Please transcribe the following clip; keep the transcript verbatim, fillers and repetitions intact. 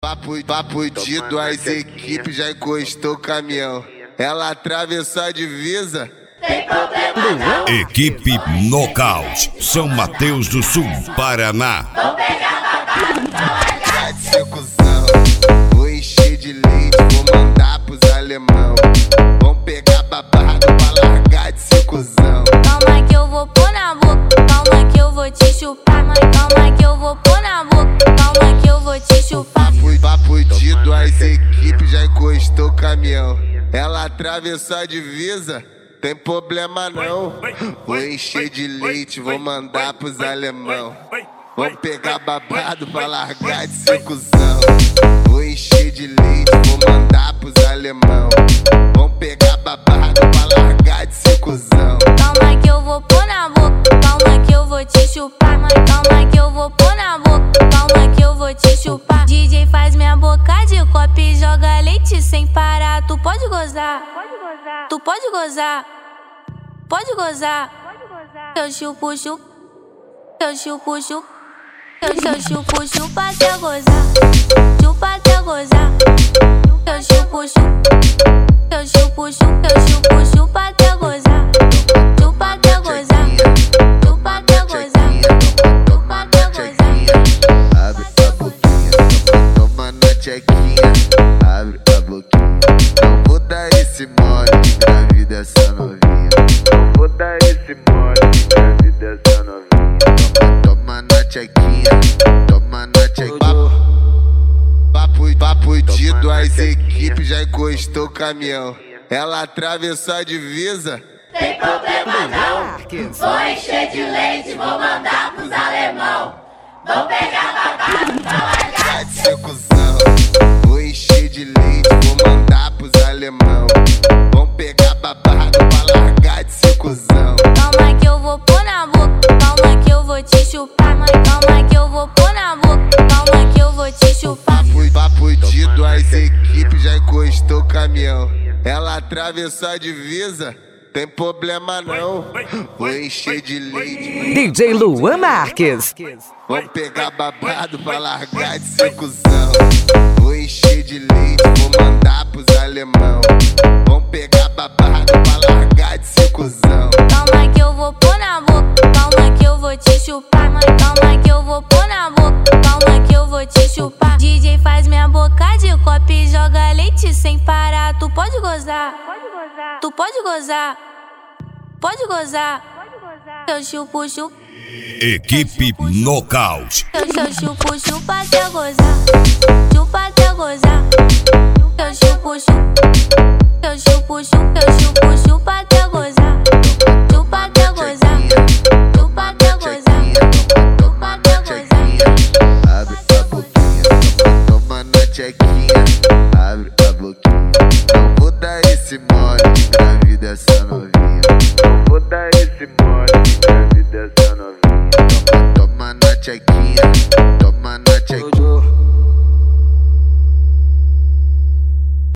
Papo, papo de duas equipes, já encostou o caminhão. Ela atravessou a divisa. Tem problema. Equipe Nocaute, São Mateus do Sul, Paraná. Vou pegar Tá de secuzão, vou encher de leite, vou mandar pros alemão. Vão pegar babado pra largar de secuzão. Calma que eu vou pôr na boca, calma que eu vou te chupar. Mas calma que eu vou pôr na boca, calma que eu vou te chupar. Papo, papo de duas equipes, já encostou o caminhão. Ela atravessou a divisa. Tem problema não, vou encher de leite, vou mandar pros alemão. Vão pegar babado pra largar de secuzão. Vou encher de leite, vou mandar pros alemão. Vão pegar babado pra largar de secuzão. Calma que eu vou pôr na boca, calma que eu vou te chupar. Mas calma que eu vou pôr na boca, calma que eu vou te chupar. D J faz minha boca de copo e joga leite sem parar. Tu pode gozar, tu pode gozar, pode gozar. Eu chupo, chupo, eu chupo, chupo, eu, eu chupo, chupa até gozar, chupa até gozar. Eu chupo, chupo, eu chupo, chupo, eu chupo, chupa até gozar, chupa até gozar, chupa até gozar, chupa até gozar. Abre a boquinha, toma na tchequinha. Abre a boquinha, não vou dar esse mole de engravida essa novinha. Não vou dar esse mole de engravida essa novinha. Toma, toma na tchequinha, toma na tchequinha. Papo, papo de duas equipes, já encostou o caminhão. Ela atravessou a divisa. Tem problema não. Vou encher de leite, vou mandar pros alemão. Vou pegar babado pra largar. Tá de secuzão, vou encher de leite, vou mandar pros alemão. Vão pegar babado pra largar de secuzão. Calma que eu vou pôr na boca, calma que eu vou te chupar. Mas calma que eu vou pôr na boca, calma que eu vou te chupar. Papo, papo de duas equipes, já encostou o caminhão. Ela atravessou a divisa. Tem problema não, vou encher de leite. D J Luan Marques. Vão pegar babado pra largar de secuzão. Vou encher de leite, vou mandar pros alemão. Vão pegar babado pra largar de secuzão. Calma que eu vou pôr na boca, calma que eu vou te chupar. Mas calma que eu vou pôr na boca, calma que eu vou te chupar. D J faz minha boca de copo e joga leite sem parar. Tu pode gozar, tu pode gozar, pode gozar. Eu chupo, chupo, Equipe Nocaute. eu, eu chupo, chupa até gozar, chupa até gozar. Eu chupo, chupo, eu chupo, chupo, eu chupo, chupa até gozar, chupa até gozar, chupa até gozar, chupa até gozar. Abre a boquinha, toma na tchequinha. Abre a boquinha, não vou dar esse mole de engravida essa novinha. Não vou dar esse mole de engravida essa novinha. Toma, toma na tchequinha, toma na tchequinha.